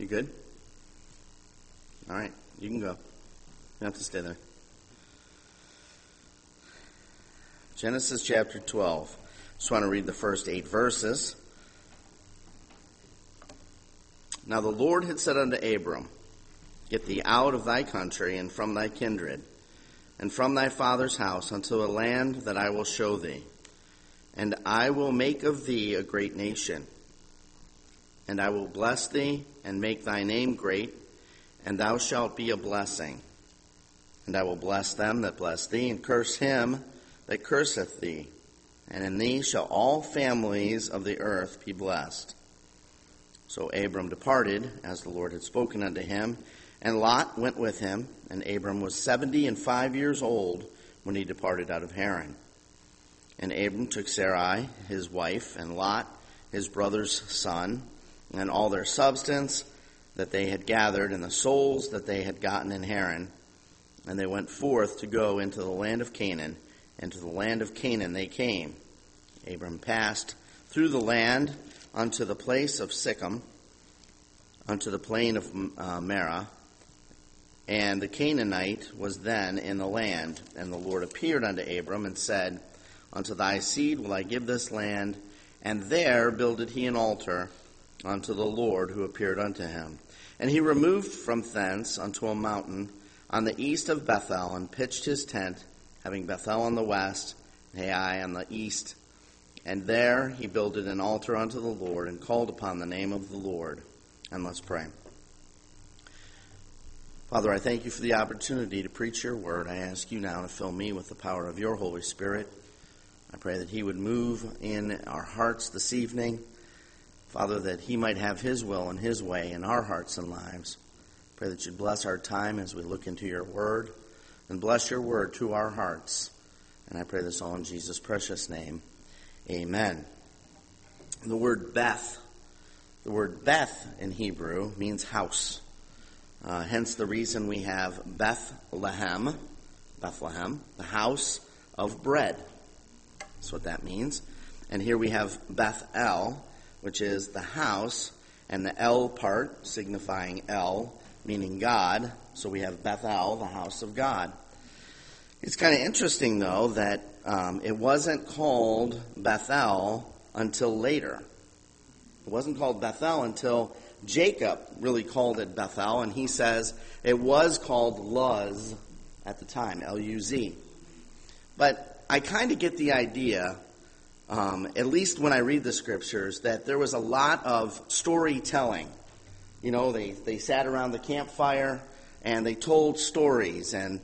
good? All right, you can go. You don't have to stay there. Genesis chapter 12. Just want to read the first 8 verses. Now the Lord had said unto Abram, Get thee out of thy country and from thy kindred, and from thy father's house unto a land that I will show thee. And I will make of thee a great nation. And I will bless thee, and make thy name great, and thou shalt be a blessing. And I will bless them that bless thee, and curse him that curseth thee. And in thee shall all families of the earth be blessed. So Abram departed, as the Lord had spoken unto him, and Lot went with him. And Abram was 75 years old when he departed out of Haran. And Abram took Sarai, his wife, and Lot, his brother's son, and all their substance that they had gathered, and the souls that they had gotten in Haran. And they went forth to go into the land of Canaan, and to the land of Canaan they came. Abram passed through the land unto the place of Sichem, unto the plain of Marah. And the Canaanite was then in the land. And the Lord appeared unto Abram and said, Unto thy seed will I give this land. And there builded he an altar unto the Lord who appeared unto him. And he removed from thence unto a mountain on the east of Bethel, and pitched his tent, having Bethel on the west, and Ai on the east. And there he builded an altar unto the Lord, and called upon the name of the Lord. And let's pray. Father, I thank you for the opportunity to preach your word. I ask you now to fill me with the power of your Holy Spirit. I pray that he would move in our hearts this evening. Father, that he might have his will and his way in our hearts and lives. Pray that you'd bless our time as we look into your word, and bless your word to our hearts. And I pray this all in Jesus' precious name. Amen. The word Beth in Hebrew means house. Hence the reason we have Bethlehem, the house of bread. That's what that means. And here we have Bethel, which is the house, and the El part signifying El, meaning God. So we have Bethel, the house of God. It's kind of interesting, though, that it wasn't called Bethel until later. It wasn't called Bethel until Jacob really called it Bethel, and he says it was called Luz at the time, L-U-Z. But I kind of get the idea, at least when I read the scriptures, that there was a lot of storytelling. You know, they sat around the campfire and they told stories. And,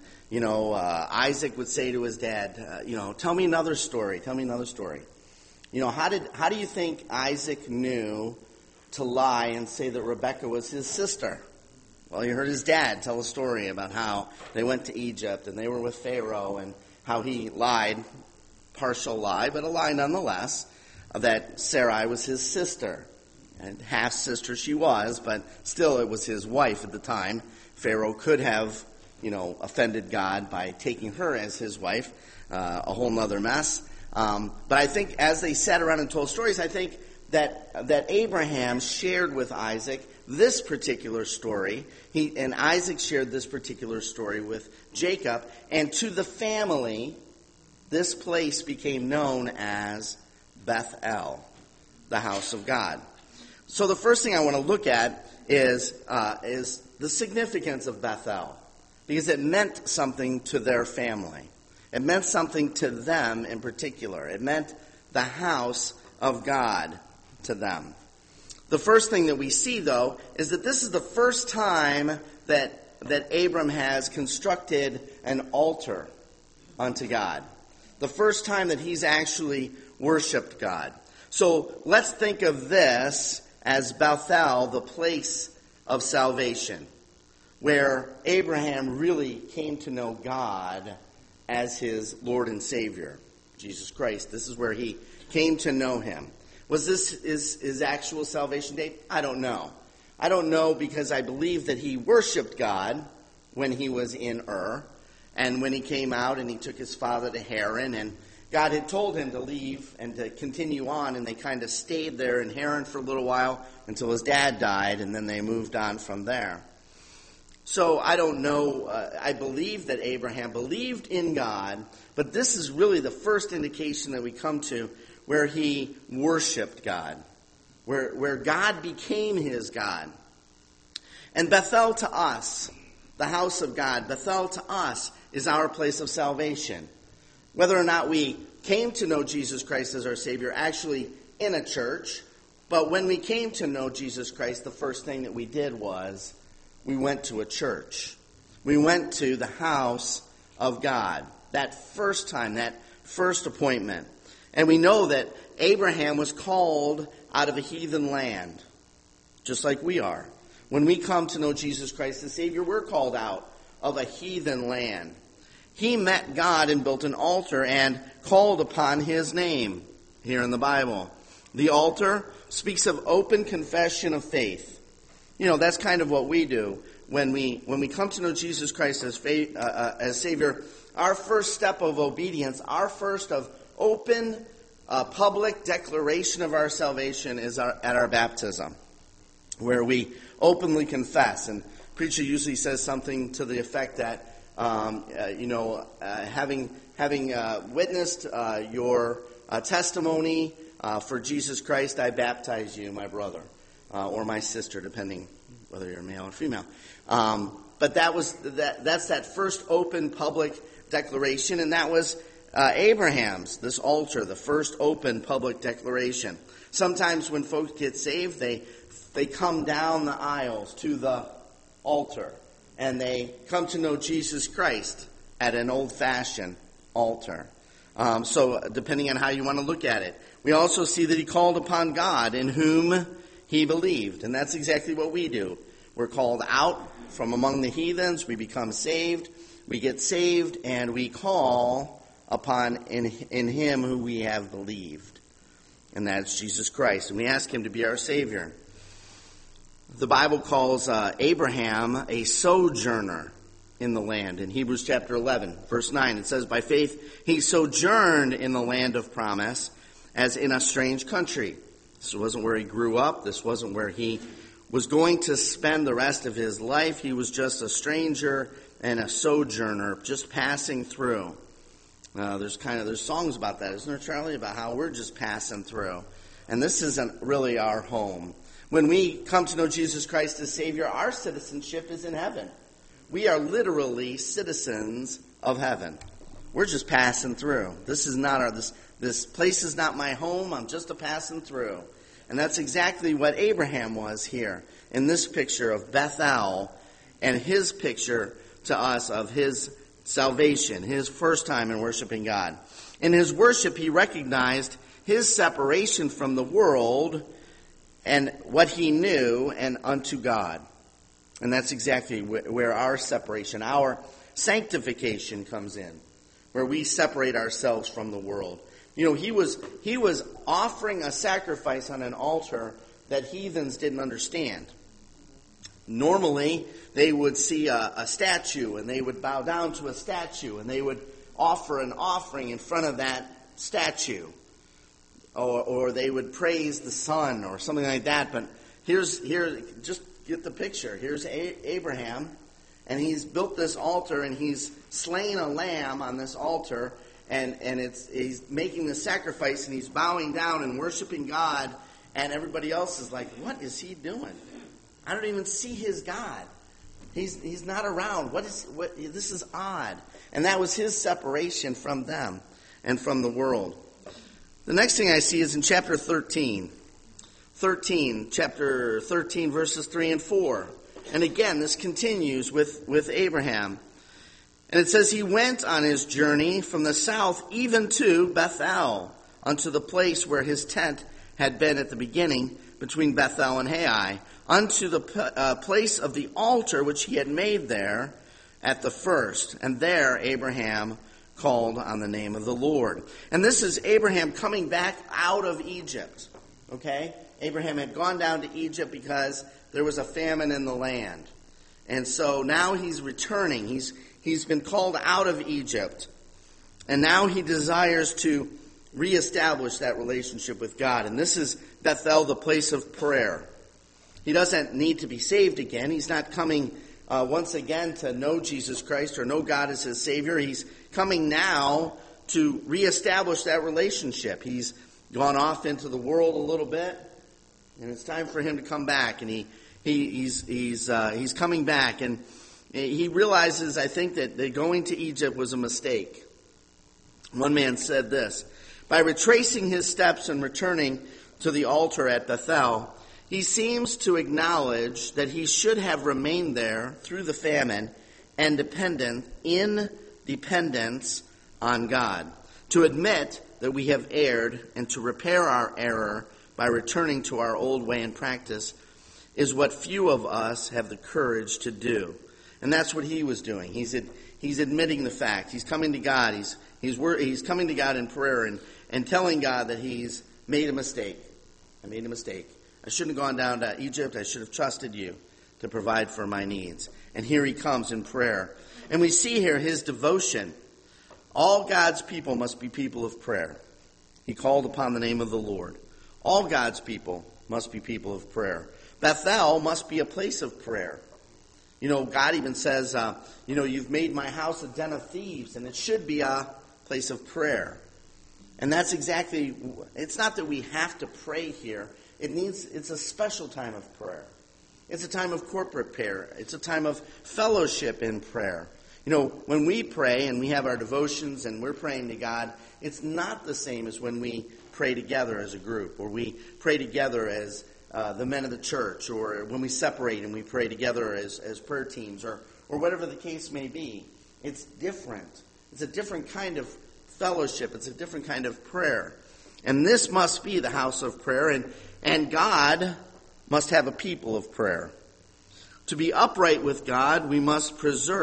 Isaac would say to his dad, tell me another story. Tell me another story. How do you think Isaac knew to lie and say that Rebekah was his sister? Well, he heard his dad tell a story about how they went to Egypt and they were with Pharaoh, and how he lied, partial lie, but a lie nonetheless, that Sarai was his sister. And half-sister she was, but still it was his wife at the time. Pharaoh could have, offended God by taking her as his wife, a whole nother mess. But I think as they sat around and told stories, I think that Abraham shared with Isaac this particular story. And Isaac shared this particular story with Jacob. And to the family, this place became known as Bethel, the house of God. So the first thing I want to look at is the significance of Bethel, because it meant something to their family. It meant something to them in particular. It meant the house of God to them. The first thing that we see, though, is that this is the first time that Abram has constructed an altar unto God. The first time that he's actually worshiped God. So let's think of this as Bethel, the place of salvation, where Abraham really came to know God as his Lord and Savior, Jesus Christ. This is where he came to know him. Was this his actual salvation date? I don't know. I don't know because I believe that he worshiped God when he was in Ur, and when he came out and he took his father to Haran, and God had told him to leave and to continue on, and they kind of stayed there in Haran for a little while until his dad died, and then they moved on from there. So I don't know, I believe that Abraham believed in God, but this is really the first indication that we come to where he worshiped God, where God became his God. And Bethel to us, the house of God, Bethel to us is our place of salvation. Whether or not we came to know Jesus Christ as our Savior actually in a church, but when we came to know Jesus Christ, the first thing that we did was we went to a church. We went to the house of God. That first time, that first appointment. And we know that Abraham was called out of a heathen land, just like we are. When we come to know Jesus Christ as Savior, we're called out of a heathen land. He met God and built an altar and called upon his name here in the Bible. The altar speaks of open confession of faith. You know, that's kind of what we do when we come to know Jesus Christ as Savior. Our first step of obedience, our first of open public declaration of our salvation is at our baptism, where we openly confess. And preacher usually says something to the effect that, having witnessed your testimony for Jesus Christ, I baptize you, my brother, or my sister, depending whether you're male or female. But that's that first open public declaration, and that was Abraham's, this altar, the first open public declaration. Sometimes when folks get saved, they come down the aisles to the altar, and they come to know Jesus Christ at an old-fashioned altar. So depending on how you want to look at it. We also see that he called upon God in whom he believed. And that's exactly what we do. We're called out from among the heathens. We become saved. We get saved, and we call upon in him who we have believed. And that's Jesus Christ. And we ask him to be our Savior. The Bible calls Abraham a sojourner in the land. In Hebrews chapter 11, verse 9, it says, by faith he sojourned in the land of promise as in a strange country. This wasn't where he grew up. This wasn't where he was going to spend the rest of his life. He was just a stranger and a sojourner, just passing through. There's songs about that, isn't there, Charlie? About how we're just passing through. And this isn't really our home. When we come to know Jesus Christ as Savior, our citizenship is in heaven. We are literally citizens of heaven. We're just passing through. This is not this place is not my home. I'm just a passing through. And that's exactly what Abraham was here in this picture of Bethel and his picture to us of his salvation, his first time in worshiping God. In his worship, he recognized his separation from the world and what he knew and unto God. And that's exactly where our separation, our sanctification comes in, where we separate ourselves from the world. You know, he was offering a sacrifice on an altar that heathens didn't understand. Normally, they would see a statue, and they would bow down to a statue, and they would offer an offering in front of that statue. Or they would praise the sun or something like that. But here, just get the picture. Here's Abraham, and he's built this altar, and he's slain a lamb on this altar, and he's making the sacrifice, and he's bowing down and worshiping God, and everybody else is like, what is he doing? I don't even see his God. He's not around. This is odd. And that was his separation from them and from the world. The next thing I see is in chapter 13. Chapter 13, verses 3 and 4. And again, this continues with Abraham. And it says, he went on his journey from the south even to Bethel, unto the place where his tent had been at the beginning, between Bethel and Hai, unto the place of the altar which he had made there at the first. And there Abraham called on the name of the Lord. And this is Abraham coming back out of Egypt. Okay? Abraham had gone down to Egypt because there was a famine in the land. And so now he's returning. He's been called out of Egypt. And now he desires to reestablish that relationship with God. And this is Bethel, the place of prayer. He doesn't need to be saved again. He's not coming once again to know Jesus Christ or know God as his Savior. He's coming now to reestablish that relationship. He's gone off into the world a little bit, and it's time for him to come back. And he's coming back, and he realizes, I think, that going to Egypt was a mistake. One man said this: by retracing his steps and returning to the altar at Bethel, he seems to acknowledge that he should have remained there through the famine and in dependence on God. To admit that we have erred and to repair our error by returning to our old way and practice is what few of us have the courage to do. And that's what he was doing. He's admitting the fact. He's coming to God. He's coming to God in prayer and telling God that he's made a mistake. I made a mistake. I shouldn't have gone down to Egypt. I should have trusted you to provide for my needs. And here he comes in prayer. And we see here his devotion. All God's people must be people of prayer. He called upon the name of the Lord. All God's people must be people of prayer. Bethel must be a place of prayer. You know, God even says, you've made my house a den of thieves, and it should be a place of prayer. And that's exactly, it's not that we have to pray here. It's a special time of prayer. It's a time of corporate prayer. It's a time of fellowship in prayer. You know, when we pray and we have our devotions and we're praying to God, it's not the same as when we pray together as a group, or we pray together as the men of the church, or when we separate and we pray together as prayer teams, or whatever the case may be. It's different. It's a different kind of fellowship. It's a different kind of prayer. And this must be the house of prayer, and God must have a people of prayer. To be upright with God, we must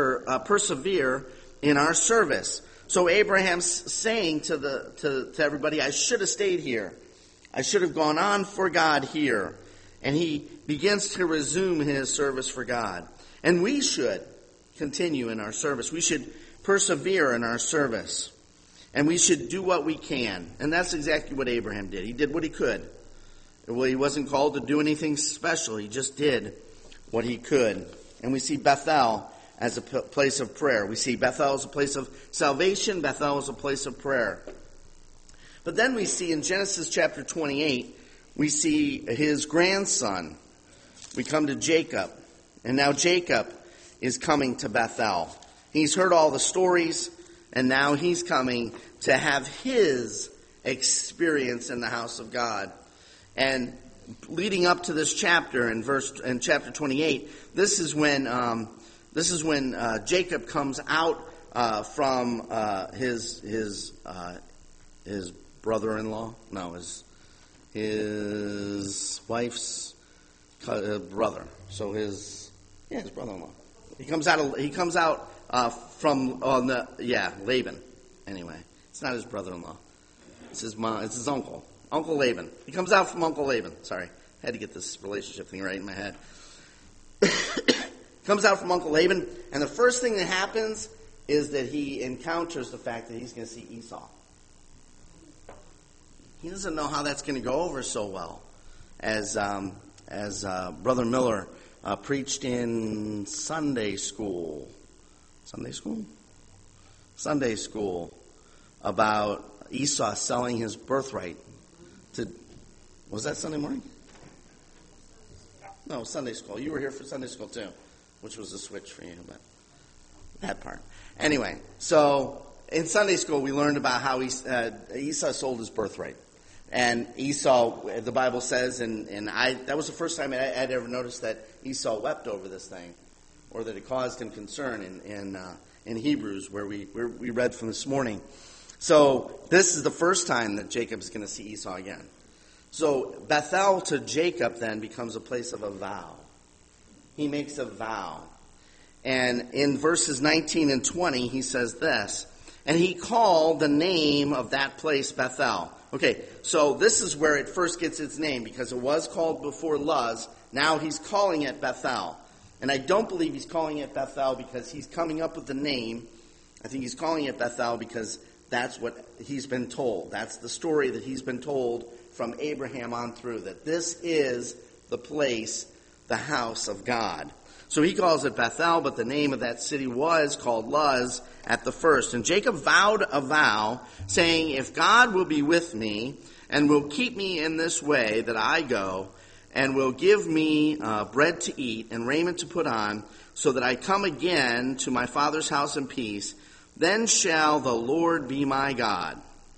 persevere in our service. So Abraham's saying to everybody, I should have stayed here. I should have gone on for God here. And he begins to resume his service for God. And we should continue in our service. We should persevere in our service. And we should do what we can. And that's exactly what Abraham did. He did what he could. Well, he wasn't called to do anything special. He just did what he could. And we see Bethel as a place of prayer. We see Bethel as a place of salvation. Bethel as a place of prayer. But then we see in Genesis chapter 28, we see his grandson. We come to Jacob. And now Jacob is coming to Bethel. He's heard all the stories, and now he's coming to have his experience in the house of God. And leading up to this chapter in chapter 28, this is when Jacob comes out from his brother-in-law. No, his wife's brother. So his brother-in-law. He comes out from Laban. Anyway, it's not his brother-in-law. It's his mom. It's his uncle. Uncle Laban. He comes out from Uncle Laban. Sorry, I had to get this relationship thing right in my head. Comes out from Uncle Laban, and the first thing that happens is that he encounters the fact that he's going to see Esau. He doesn't know how that's going to go over so well, as Brother Miller preached in Sunday school about Esau selling his birthright. Was that Sunday morning? No, Sunday school. You were here for Sunday school too, which was a switch for you, but that part. Anyway, so in Sunday school we learned about how Esau sold his birthright. And Esau, the Bible says, and that was the first time I'd ever noticed that Esau wept over this thing, or that it caused him concern in Hebrews, where we read from this morning. So this is the first time that Jacob's going to see Esau again. So Bethel to Jacob then becomes a place of a vow. He makes a vow. And in verses 19 and 20, he says this, and he called the name of that place Bethel. Okay, so this is where it first gets its name, because it was called before Luz. Now he's calling it Bethel. And I don't believe he's calling it Bethel because he's coming up with the name. I think he's calling it Bethel because That's what he's been told. That's the story that he's been told from Abraham on through, that this is the place, the house of God. So he calls it Bethel, but the name of that city was called Luz at the first. And Jacob vowed a vow, saying, if God will be with me and will keep me in this way that I go, and will give me bread to eat and raiment to put on, so that I come again to my father's house in peace, then shall the Lord be my God.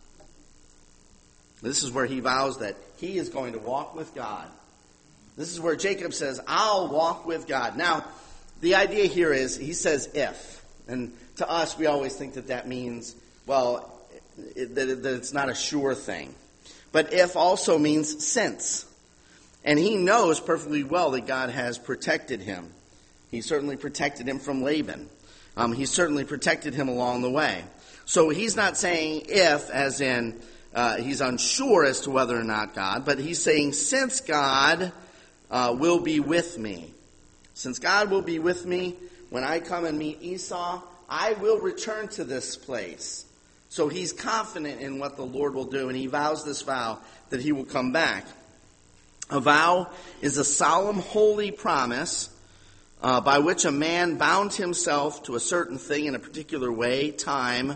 This is where he vows that he is going to walk with God. This is where Jacob says, I'll walk with God. Now, the idea here is, he says if. And to us, we always think that means, well, that it's not a sure thing. But if also means since. And he knows perfectly well that God has protected him. He certainly protected him from Laban. He certainly protected him along the way. So he's not saying if, as in he's unsure as to whether or not God, but he's saying since God will be with me. Since God will be with me when I come and meet Esau, I will return to this place. So he's confident in what the Lord will do, and he vows this vow that he will come back. A vow is a solemn, holy promise by which a man bound himself to a certain thing in a particular way, time,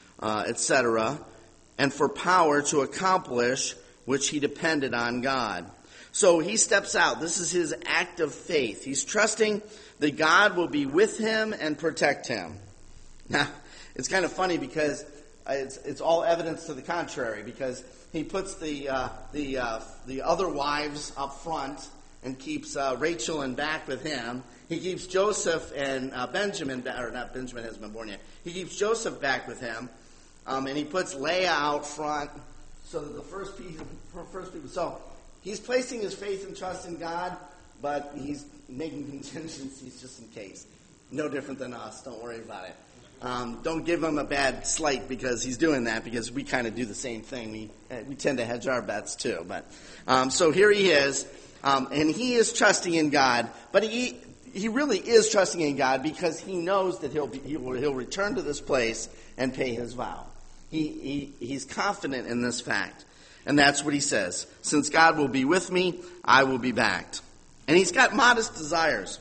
etc., and for power to accomplish which he depended on God. So he steps out. This is his act of faith. He's trusting that God will be with him and protect him. Now, it's kind of funny because it's all evidence to the contrary, because he puts the other wives up front and keeps Rachel and back with him. He keeps Joseph and Benjamin, or not Benjamin hasn't been born yet. He keeps Joseph back with him, and he puts Leah out front so that the first people. So he's placing his faith and trust in God, but he's making contingencies just in case. No different than us. Don't worry about it. Don't give him a bad slight because he's doing that, because we kind of do the same thing. We tend to hedge our bets too. But so here he is, and he is trusting in God, but he really is trusting in God because he knows that he'll return to this place and pay his vow. He's confident in this fact, and that's what he says. Since God will be with me, I will be back. And he's got modest desires.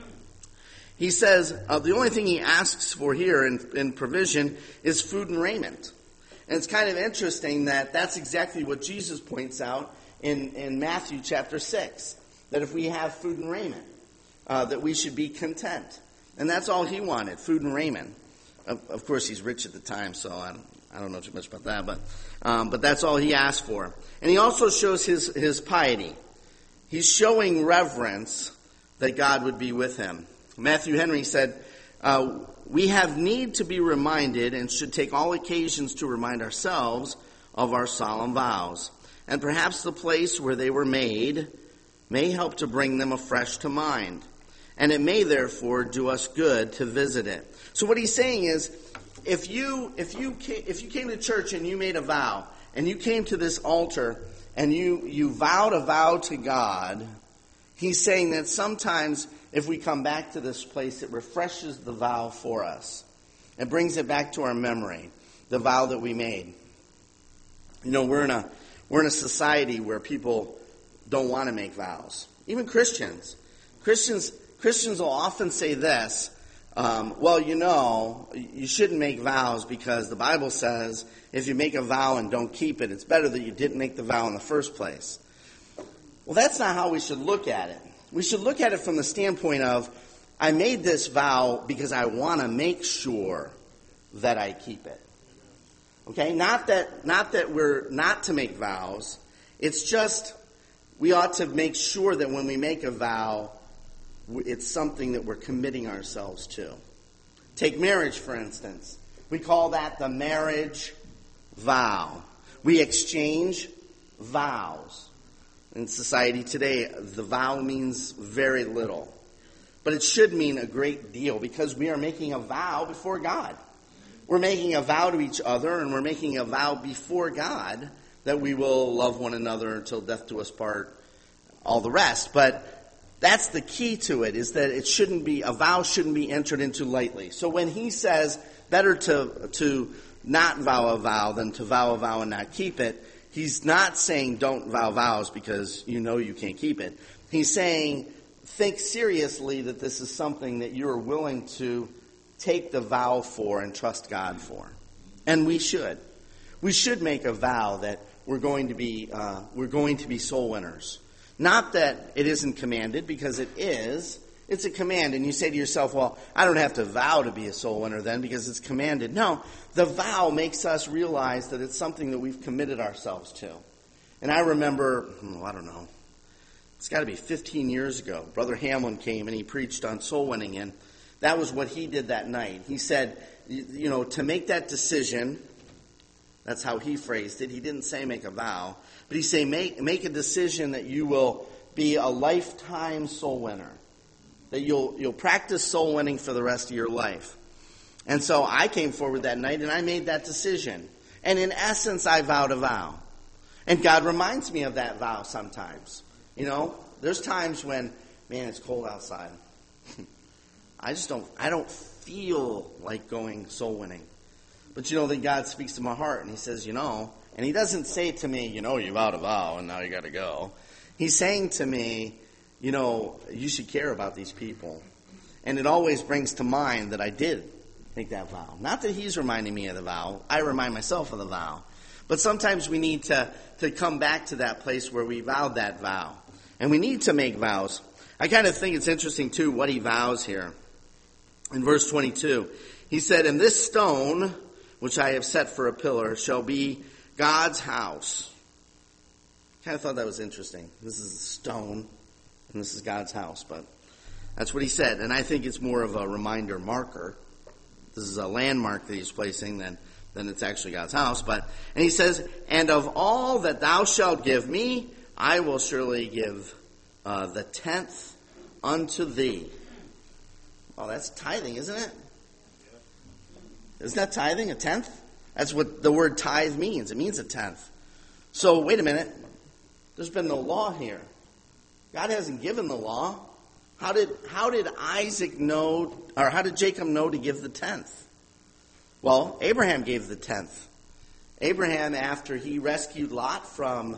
He says the only thing he asks for here in provision is food and raiment. And it's kind of interesting that that's exactly what Jesus points out in Matthew chapter 6. That if we have food and raiment, that we should be content. And that's all he wanted, food and raiment. Of course, he's rich at the time, so I don't know too much about that. But that's all he asked for. And he also shows his piety. He's showing reverence that God would be with him. Matthew Henry said, we have need to be reminded and should take all occasions to remind ourselves of our solemn vows. And perhaps the place where they were made may help to bring them afresh to mind. And it may therefore do us good to visit it. So what he's saying is, if you came to church and you made a vow, and you came to this altar and you vowed a vow to God, he's saying that sometimes if we come back to this place, it refreshes the vow for us. It brings it back to our memory, the vow that we made. You know, we're in a society where people don't want to make vows. Even Christians. Christians will often say this, well, you know, you shouldn't make vows because the Bible says if you make a vow and don't keep it, it's better that you didn't make the vow in the first place. Well, that's not how we should look at it. We should look at it from the standpoint of, I made this vow because I want to make sure that I keep it. Okay? Not that we're not to make vows. It's just we ought to make sure that when we make a vow, it's something that we're committing ourselves to. Take marriage, for instance. We call that the marriage vow. We exchange vows. In society today, the vow means very little. But it should mean a great deal because we are making a vow before God. We're making a vow to each other, and we're making a vow before God that we will love one another until death do us part, all the rest. But that's the key to it, is that a vow shouldn't be entered into lightly. So when he says better to not vow a vow than to vow a vow and not keep it, he's not saying don't vow vows because you know you can't keep it. He's saying think seriously that this is something that you are willing to take the vow for and trust God for. And we should. We should make a vow that we're going to be soul winners. Not that it isn't commanded, because it is. It's a command. And you say to yourself, well, I don't have to vow to be a soul winner then because it's commanded. No, the vow makes us realize that it's something that we've committed ourselves to. And I remember, it's got to be 15 years ago. Brother Hamlin came and he preached on soul winning, and that was what he did that night. He said, to make that decision, that's how he phrased it. He didn't say make a vow, but he said make a decision that you will be a lifetime soul winner, that you'll practice soul winning for the rest of your life. And so I came forward that night and I made that decision. And in essence, I vowed a vow. And God reminds me of that vow sometimes. There's times when, man, it's cold outside. I don't feel like going soul winning. But then God speaks to my heart and he says, and he doesn't say to me, you vowed a vow and now you got to go. He's saying to me, you should care about these people. And it always brings to mind that I did make that vow. Not that he's reminding me of the vow. I remind myself of the vow. But sometimes we need to come back to that place where we vowed that vow. And we need to make vows. I kind of think it's interesting, too, what he vows here. In verse 22, he said, and this stone, which I have set for a pillar, shall be God's house. I kind of thought that was interesting. This is a stone, and this is God's house. But that's what he said. And I think it's more of a reminder marker. This is a landmark that he's placing than it's actually God's house. And he says, and of all that thou shalt give me, I will surely give the 10th unto thee. Oh, that's tithing, isn't it? Isn't that tithing, a 10th? That's what the word tithe means. It means a 10th. So, wait a minute. There's been no law here. God hasn't given the law. How did Isaac know, or how did Jacob know to give the 10th? Well, Abraham gave the 10th. Abraham, after he rescued Lot from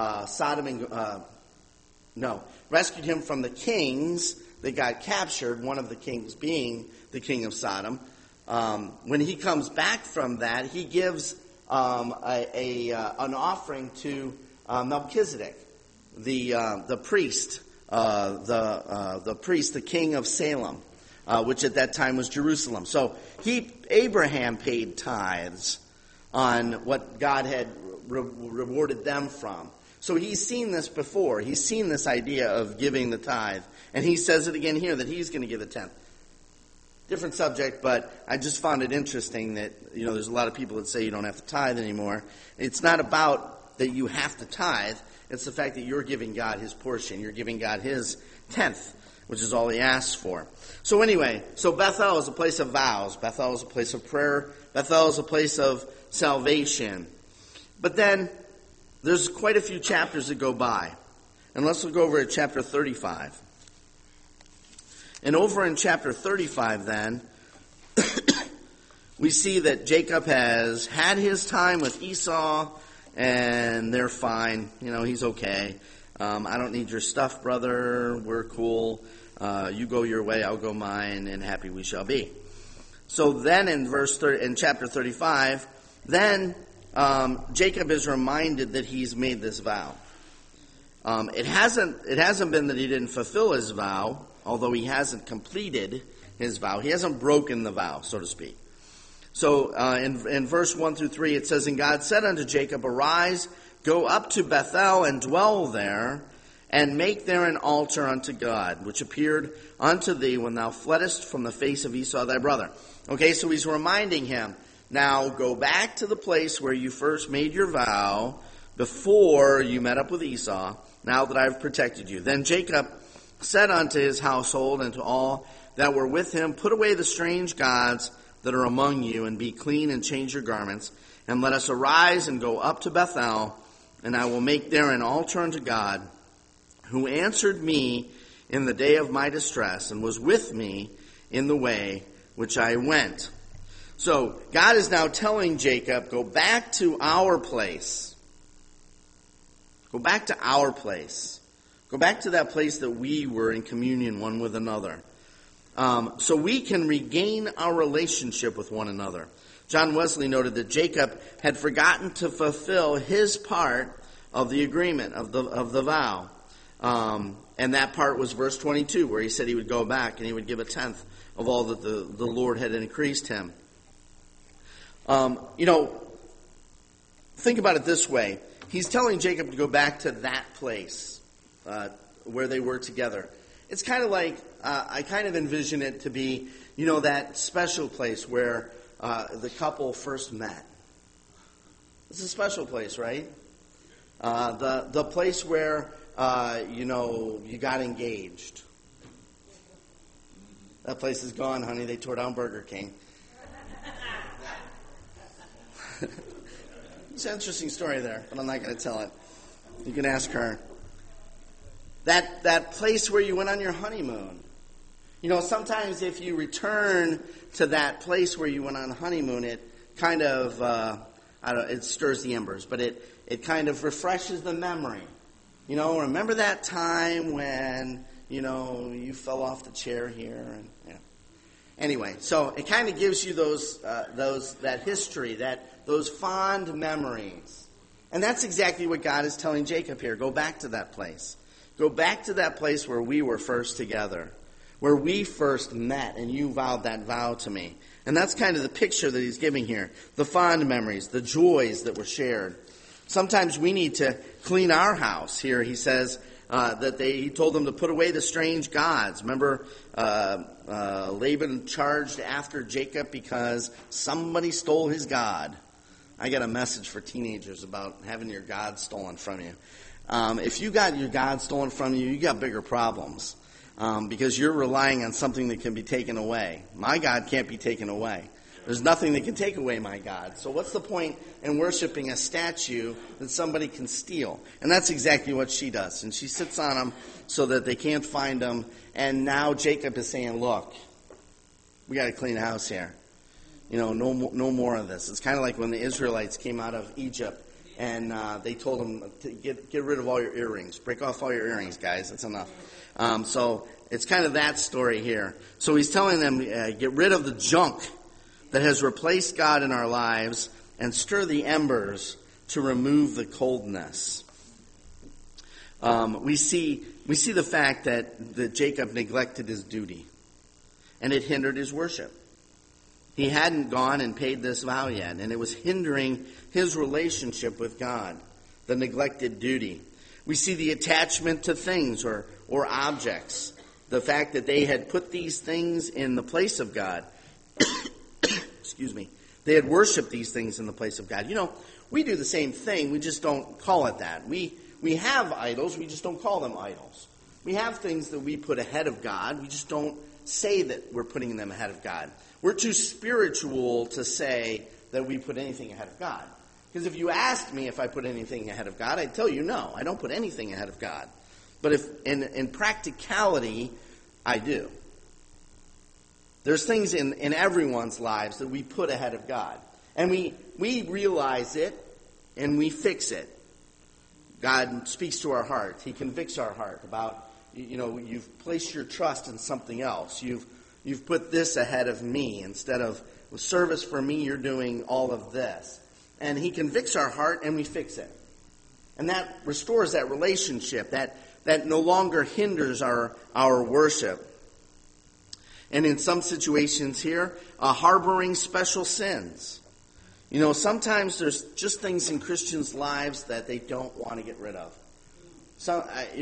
rescued him from the kings that got captured, one of the kings being the king of Sodom. When he comes back from that, he gives an offering to Melchizedek, the priest, the king of Salem, which at that time was Jerusalem. So Abraham paid tithes on what God had rewarded them from. So he's seen this before. He's seen this idea of giving the tithe. And he says it again here, that he's going to give the 10th. Different subject, but I just found it interesting that, there's a lot of people that say you don't have to tithe anymore. It's not about that you have to tithe. It's the fact that you're giving God his portion. You're giving God his 10th, which is all he asks for. So anyway, Bethel is a place of vows. Bethel is a place of prayer. Bethel is a place of salvation. But then there's quite a few chapters that go by. And let's look over at chapter 35. And over in chapter 35 then, we see that Jacob has had his time with Esau, and they're fine. He's okay. I don't need your stuff, brother. We're cool. You go your way, I'll go mine, and happy we shall be. So then in chapter 35, then Jacob is reminded that he's made this vow. It hasn't been that he didn't fulfill his vow, although he hasn't completed his vow. He hasn't broken the vow, so to speak. So in verse 1 through 3, it says, and God said unto Jacob, arise, go up to Bethel and dwell there, and make there an altar unto God, which appeared unto thee when thou fleddest from the face of Esau thy brother. Okay, so he's reminding him, now go back to the place where you first made your vow before you met up with Esau, now that I've protected you. Then Jacob said unto his household and to all that were with him, put away the strange gods that are among you, and be clean and change your garments, and let us arise and go up to Bethel, and I will make there an altar unto God, who answered me in the day of my distress, and was with me in the way which I went. So God is now telling Jacob, go back to our place. Go back to our place. Go back to that place that we were in communion one with another. So we can regain our relationship with one another. John Wesley noted that Jacob had forgotten to fulfill his part of the agreement, of the vow. And that part was verse 22, where he said he would go back and he would give a tenth of all that the Lord had increased him. Think about it this way. He's telling Jacob to go back to that place where they were together. It's kind of like, I kind of envision it to be, that special place where the couple first met. It's a special place, right? The place where, you got engaged. That place is gone, honey. They tore down Burger King. It's an interesting story there, but I'm not going to tell it. You can ask her. That place where you went on your honeymoon. Sometimes if you return to that place where you went on honeymoon, it kind of, it stirs the embers, but it kind of refreshes the memory. Remember that time when, you fell off the chair here? Anyway, so it kind of gives you that history, those fond memories. And that's exactly what God is telling Jacob here. Go back to that place. Go back to that place where we were first together, where we first met and you vowed that vow to me. And that's kind of the picture that he's giving here. The fond memories, the joys that were shared. Sometimes we need to clean our house. Here he says he told them to put away the strange gods. Remember, Laban charged after Jacob because somebody stole his God. I got a message for teenagers about having your God stolen from you. If you got your God stolen from you, you got bigger problems because you're relying on something that can be taken away. My God can't be taken away. There's nothing that can take away my God. So what's the point in worshiping a statue that somebody can steal? And that's exactly what she does. And she sits on them so that they can't find them. And now Jacob is saying, look, we got to clean house here. No more of this. It's kind of like when the Israelites came out of Egypt and they told them to get rid of all your earrings. Break off all your earrings, guys. That's enough. So it's kind of that story here. So he's telling them, get rid of the junk that has replaced God in our lives and stir the embers to remove the coldness. We see the fact that Jacob neglected his duty, and it hindered his worship. He hadn't gone and paid this vow yet, and it was hindering his relationship with God, the neglected duty. We see the attachment to things or objects, the fact that they had put these things in the place of God. Excuse me. They had worshipped these things in the place of God. We do the same thing. We just don't call it that. We have idols. We just don't call them idols. We have things that we put ahead of God. We just don't say that we're putting them ahead of God. We're too spiritual to say that we put anything ahead of God. Because if you asked me if I put anything ahead of God, I'd tell you no. I don't put anything ahead of God. But if in practicality, I do. There's things in everyone's lives that we put ahead of God. And we realize it and we fix it. God speaks to our heart. He convicts our heart about, you've placed your trust in something else. You've put this ahead of me. Instead of service for me, you're doing all of this. And he convicts our heart and we fix it. And that restores that relationship that no longer hinders our worship. And in some situations here, harboring special sins. Sometimes there's just things in Christians' lives that they don't want to get rid of. So,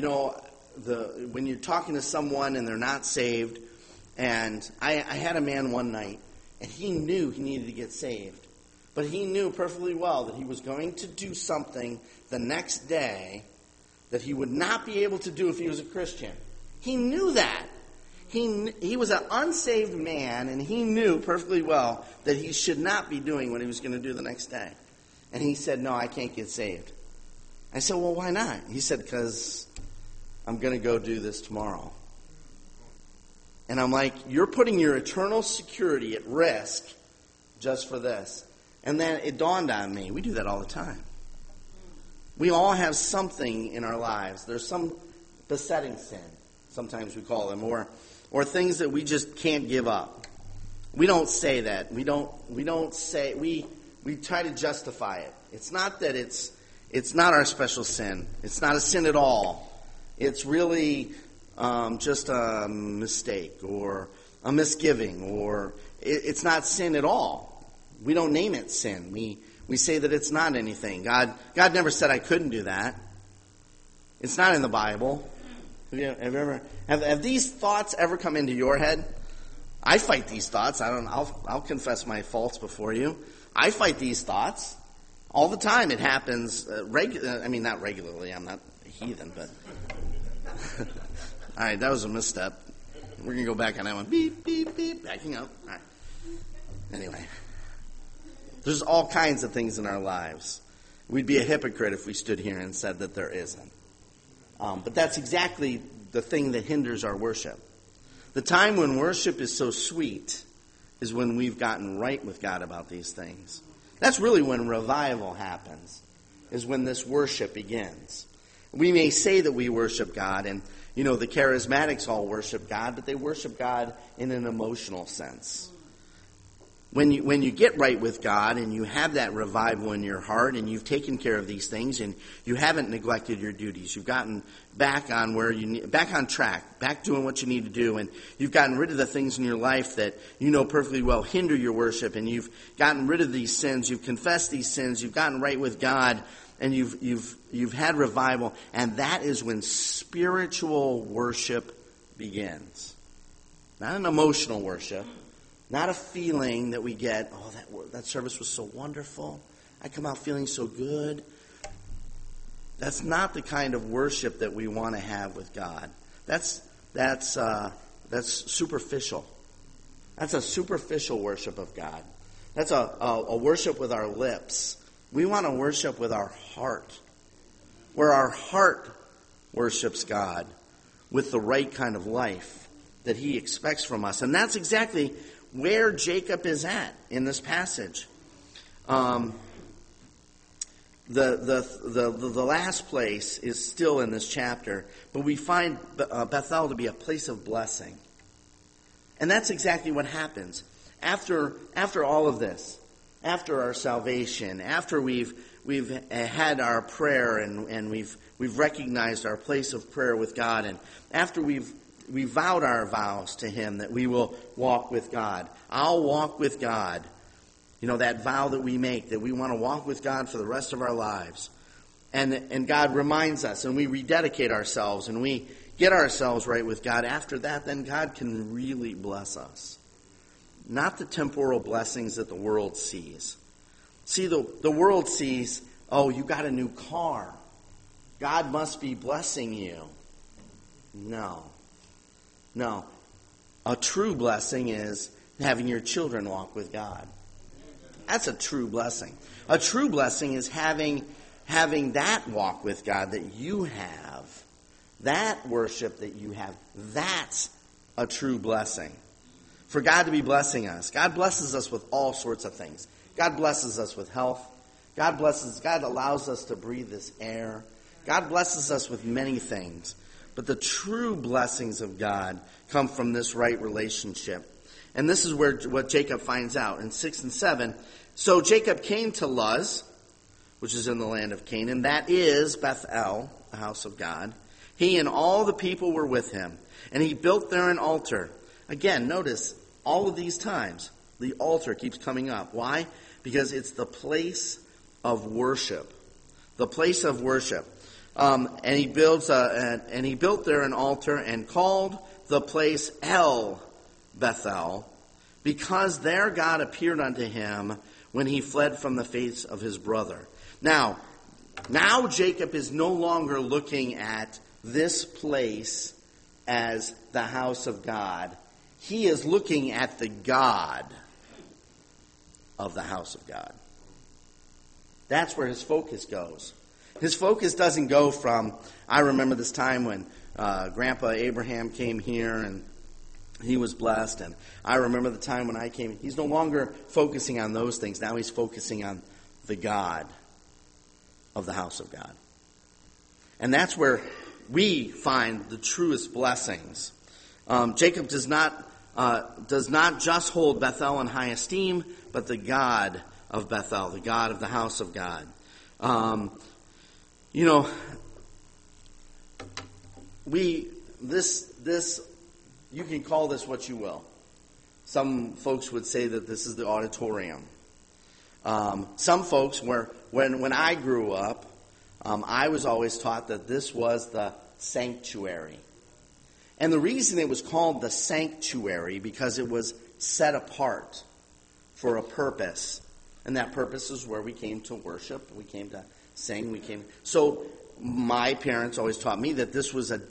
when you're talking to someone and they're not saved, and I had a man one night, and he knew he needed to get saved. But he knew perfectly well that he was going to do something the next day that he would not be able to do if he was a Christian. He knew that. He was an unsaved man, and he knew perfectly well that he should not be doing what he was going to do the next day. And he said, no, I can't get saved. I said, well, why not? He said, because I'm going to go do this tomorrow. And I'm like, you're putting your eternal security at risk just for this. And then it dawned on me, we do that all the time. We all have something in our lives. There's some besetting sin, sometimes we call them, or things that we just can't give up. We don't say that. We try to justify it. It's not that it's not our special sin. It's not a sin at all. It's really just a mistake or a misgiving, or it's not sin at all. We don't name it sin. We say that it's not anything. God never said I couldn't do that. It's not in the Bible. Have these thoughts ever come into your head? I fight these thoughts. I'll confess my faults before you. I fight these thoughts all the time. It happens not regularly. I'm not a heathen, but all right, that was a misstep. We're gonna go back on that one. Beep beep beep. Backing up. All right. Anyway, there's all kinds of things in our lives. We'd be a hypocrite if we stood here and said that there isn't. But that's exactly the thing that hinders our worship. The time when worship is so sweet is when we've gotten right with God about these things. That's really when revival happens, is when this worship begins. We may say that we worship God, and the charismatics all worship God, but they worship God in an emotional sense. When you get right with God and you have that revival in your heart and you've taken care of these things and you haven't neglected your duties, you've gotten back on back on track, back doing what you need to do, and you've gotten rid of the things in your life that you know perfectly well hinder your worship, and you've gotten rid of these sins, you've confessed these sins, you've gotten right with God, and you've had revival, and that is when spiritual worship begins. Not an emotional worship. Not a feeling that we get, that service was so wonderful. I come out feeling so good. That's not the kind of worship that we want to have with God. That's superficial. That's a superficial worship of God. That's a worship with our lips. We want to worship with our heart. Where our heart worships God with the right kind of life that He expects from us. And that's exactly where Jacob is at in this passage. The last place is still in this chapter, but we find Bethel to be a place of blessing. And that's exactly what happens. After all of this, after our salvation, after we've had our prayer and we've recognized our place of prayer with God, and after we vowed our vows to Him that we will walk with God. I'll walk with God. That vow that we make, that we want to walk with God for the rest of our lives. And God reminds us, and we rededicate ourselves, and we get ourselves right with God. After that, then God can really bless us. Not the temporal blessings that the world sees. See, the world sees, you got a new car. God must be blessing you. No. A true blessing is having your children walk with God. That's a true blessing. A true blessing is having that walk with God that you have. That worship that you have. That's a true blessing. For God to be blessing us. God blesses us with all sorts of things. God blesses us with health. God allows us to breathe this air. God blesses us with many things. But the true blessings of God come from this right relationship. And this is what Jacob finds out in 6 and 7. So Jacob came to Luz, which is in the land of Canaan. That is Bethel, the house of God. He and all the people were with him. And he built there an altar. Again, notice, all of these times, the altar keeps coming up. Why? Because it's the place of worship. The place of worship. And he built there an altar and called the place El Bethel, because there God appeared unto him when he fled from the face of his brother. Now Jacob is no longer looking at this place as the house of God. He is looking at the God of the house of God. That's where his focus goes. His focus doesn't go from, I remember this time when Grandpa Abraham came here and he was blessed. And I remember the time when I came. He's no longer focusing on those things. Now he's focusing on the God of the house of God. And that's where we find the truest blessings. Jacob does not just hold Bethel in high esteem, but the God of Bethel, the God of the house of God. This you can call this what you will. Some folks would say that this is the auditorium. Some folks, when I grew up, I was always taught that this was the sanctuary. And the reason it was called the sanctuary, because it was set apart for a purpose. And that purpose is where we came to worship, we came to sing, So my parents always taught me that this wasn't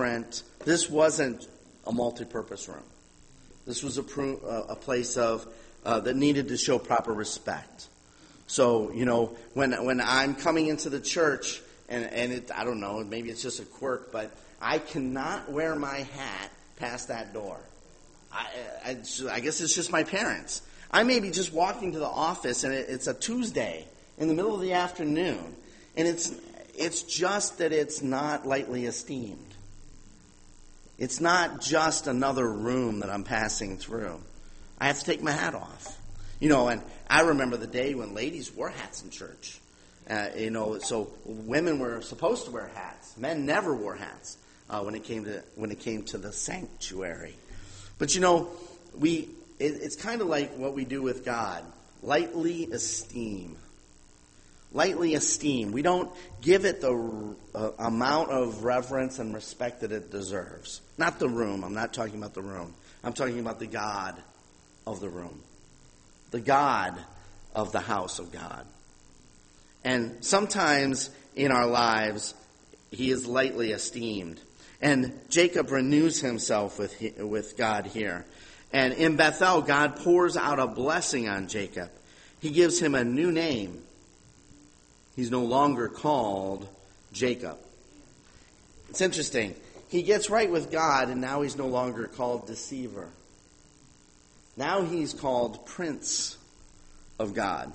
a multi-purpose room. This was a place of that needed to show proper respect. So, when I'm coming into the church, and I don't know, maybe it's just a quirk, but I cannot wear my hat past that door. I guess it's just my parents. I may be just walking to the office, and it's a Tuesday in the middle of the afternoon, and it's just that it's not lightly esteemed. It's not just another room that I'm passing through. I have to take my hat off. And I remember the day when ladies wore hats in church. So women were supposed to wear hats. Men never wore hats when it came to the sanctuary. But it's kind of like what we do with God. Lightly esteem. Lightly esteem. We don't give it the amount of reverence and respect that it deserves. Not the room. I'm not talking about the room. I'm talking about the God of the room. The God of the house of God. And sometimes in our lives, he is lightly esteemed. And Jacob renews himself with God here. And in Bethel, God pours out a blessing on Jacob. He gives him a new name. He's no longer called Jacob. It's interesting. He gets right with God, and now he's no longer called deceiver. Now he's called Prince of God,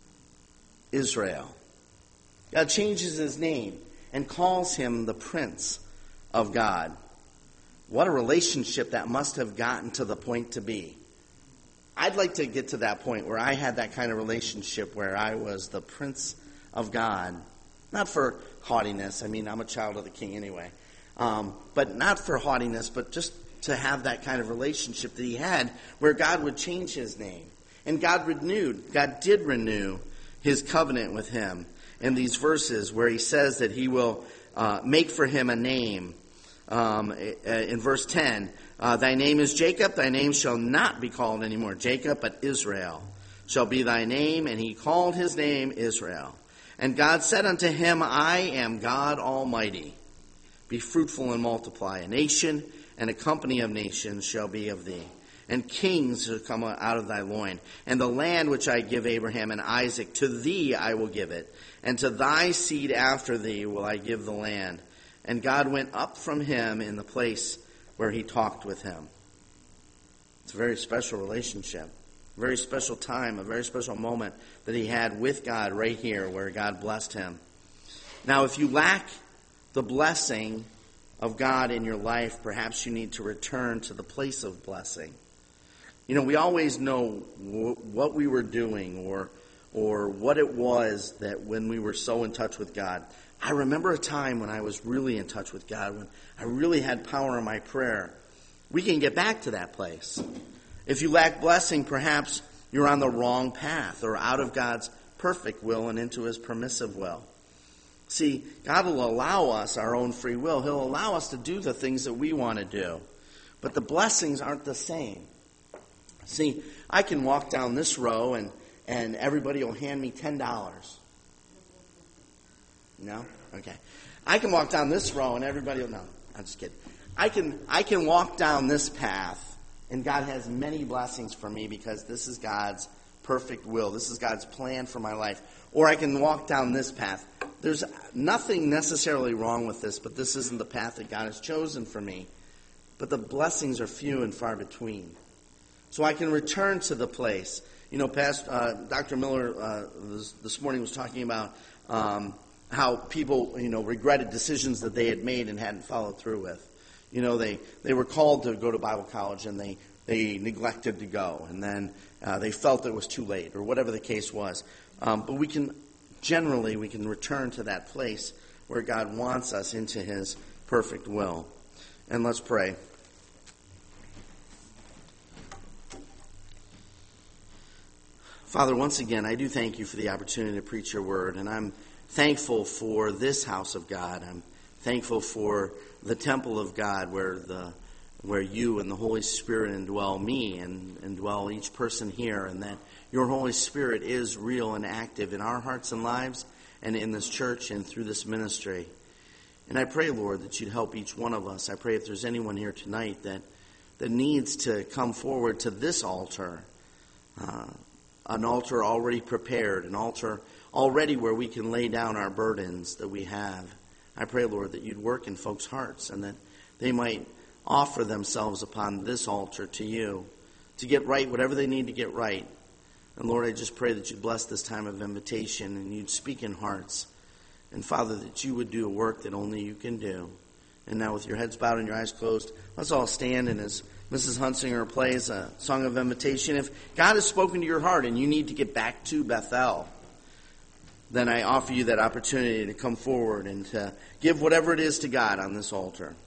Israel. God changes his name and calls him the Prince of God. What a relationship that must have gotten to the point to be. I'd like to get to that point where I had that kind of relationship where I was the Prince of God. Not for haughtiness. I mean, I'm a child of the King anyway. But not for haughtiness, but just to have that kind of relationship that he had where God would change his name. And God did renew his covenant with him in these verses where he says that he will make for him a name. In verse 10, thy name is Jacob, thy name shall not be called anymore Jacob, but Israel shall be thy name. And he called his name Israel. And God said unto him, I am God Almighty. Be fruitful and multiply. A nation and a company of nations shall be of thee. And kings shall come out of thy loin. And the land which I give Abraham and Isaac, to thee I will give it. And to thy seed after thee will I give the land. And God went up from him in the place where he talked with him. It's a very special relationship. A very special time, a very special moment that he had with God right here where God blessed him. Now, if you lack the blessing of God in your life, perhaps you need to return to the place of blessing. We always know what we were doing or what it was that when we were so in touch with God. I remember a time when I was really in touch with God, when I really had power in my prayer. We can get back to that place. If you lack blessing, perhaps you're on the wrong path or out of God's perfect will and into his permissive will. See, God will allow us our own free will. He'll allow us to do the things that we want to do. But the blessings aren't the same. See, I can walk down this row and everybody will hand me $10. No? Okay. I can walk down this row and everybody will... No, I'm just kidding. I can walk down this path and God has many blessings for me because this is God's perfect will. This is God's plan for my life. Or I can walk down this path. There's nothing necessarily wrong with this, but this isn't the path that God has chosen for me. but the blessings are few and far between. So I can return to the place. You know, Dr. Miller this morning was talking about how people, regretted decisions that they had made and hadn't followed through with. You know, they were called to go to Bible college and they neglected to go, and then they felt it was too late, or whatever the case was. But we can return to that place where God wants us into His perfect will. And let's pray. Father, once again, I do thank you for the opportunity to preach your word, and I'm thankful for this house of God. I'm thankful for the temple of God where you and the Holy Spirit indwell me and indwell each person here, and that your Holy Spirit is real and active in our hearts and lives and in this church and through this ministry. And I pray, Lord, that you'd help each one of us. I pray if there's anyone here tonight that needs to come forward to this altar, an altar already prepared, an altar already where we can lay down our burdens that we have. I pray, Lord, that you'd work in folks' hearts and that they might offer themselves upon this altar to you to get right whatever they need to get right. And Lord, I just pray that you'd bless this time of invitation and you'd speak in hearts. And Father, that you would do a work that only you can do. And now with your heads bowed and your eyes closed, let's all stand, and as Mrs. Hunsinger plays a song of invitation, if God has spoken to your heart and you need to get back to Bethel, then I offer you that opportunity to come forward and to give whatever it is to God on this altar.